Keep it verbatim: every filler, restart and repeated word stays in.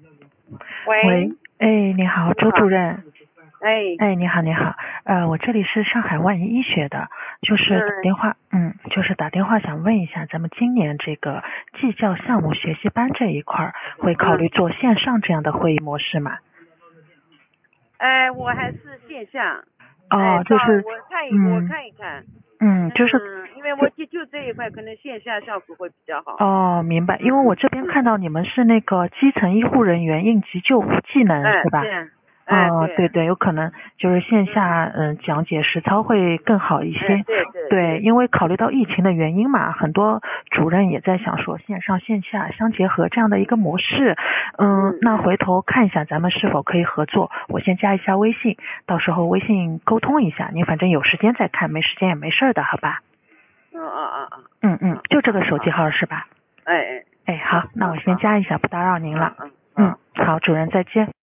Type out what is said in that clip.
喂， 喂，哎，你好，周主任。 哎， 哎，你好，你好，呃，我这里是上海万医医学的，就是打嗯电话，嗯，就是打电话想问一下，咱们今年这个技教项目学习班这一块儿，会考虑嗯， 做线上这样的会议模式吗？ 哎，我还是线下，哎， 哦，就到是， 我看一我嗯看一看， 嗯，就是嗯，因为我就就就这一块，可能线下效果会比较好， 哦，明白，因为我嗯这边嗯， 看到你们是那个基层医护人员应急救护技能哎， 是吧？ 对，哎哦， 对， 对对，有可能就是线嗯， 下嗯讲解实操会更好一哎些。 对对对， 对， 因为考虑到疫情的原因嘛，很多主任也在想说线上线下相结合这样的一个模式。嗯， 嗯嗯， 那回头看一下咱们是否可以合作，我先加一下微信，到时候微信沟通一下，您反正有时间再看，没时间也没事儿的，好吧？ 嗯嗯嗯嗯， 嗯嗯，就这好个手机好， 号是吧？ 哎哎， 哎， 好好，那我先好好， 加一下，不打扰您了。 嗯嗯嗯， 好。 好，主任再见。